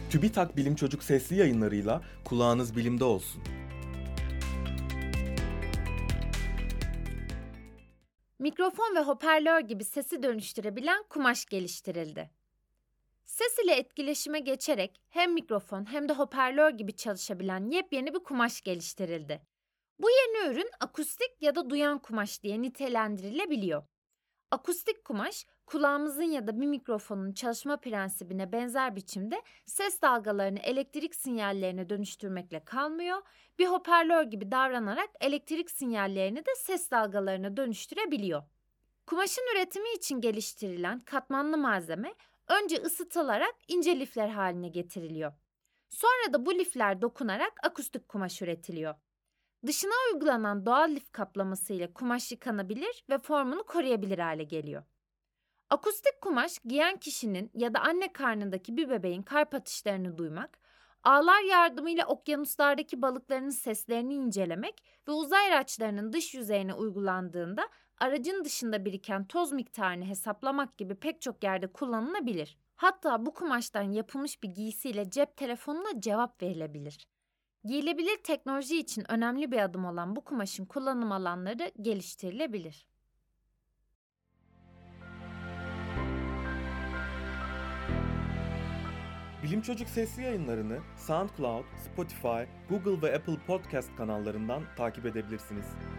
TÜBİTAK Bilim Çocuk sesli yayınlarıyla kulağınız bilimde olsun. Mikrofon ve hoparlör gibi sesi dönüştürebilen kumaş geliştirildi. Ses ile etkileşime geçerek hem mikrofon hem de hoparlör gibi çalışabilen yepyeni bir kumaş geliştirildi. Bu yeni ürün akustik ya da duyan kumaş diye nitelendirilebiliyor. Akustik kumaş, kulağımızın ya da bir mikrofonun çalışma prensibine benzer biçimde ses dalgalarını elektrik sinyallerine dönüştürmekle kalmıyor, bir hoparlör gibi davranarak elektrik sinyallerini de ses dalgalarına dönüştürebiliyor. Kumaşın üretimi için geliştirilen katmanlı malzeme önce ısıtılarak ince lifler haline getiriliyor. Sonra da bu lifler dokunarak akustik kumaş üretiliyor. Dışına uygulanan doğal lif kaplaması ile kumaş yıkanabilir ve formunu koruyabilir hale geliyor. Akustik kumaş giyen kişinin ya da anne karnındaki bir bebeğin kalp atışlarını duymak, ağlar yardımıyla okyanuslardaki balıkların seslerini incelemek ve uzay araçlarının dış yüzeyine uygulandığında aracın dışında biriken toz miktarını hesaplamak gibi pek çok yerde kullanılabilir. Hatta bu kumaştan yapılmış bir giysiyle cep telefonuna cevap verilebilir. Giyilebilir teknoloji için önemli bir adım olan bu kumaşın kullanım alanları geliştirilebilir. Bilim Çocuk sesli yayınlarını SoundCloud, Spotify, Google ve Apple Podcast kanallarından takip edebilirsiniz.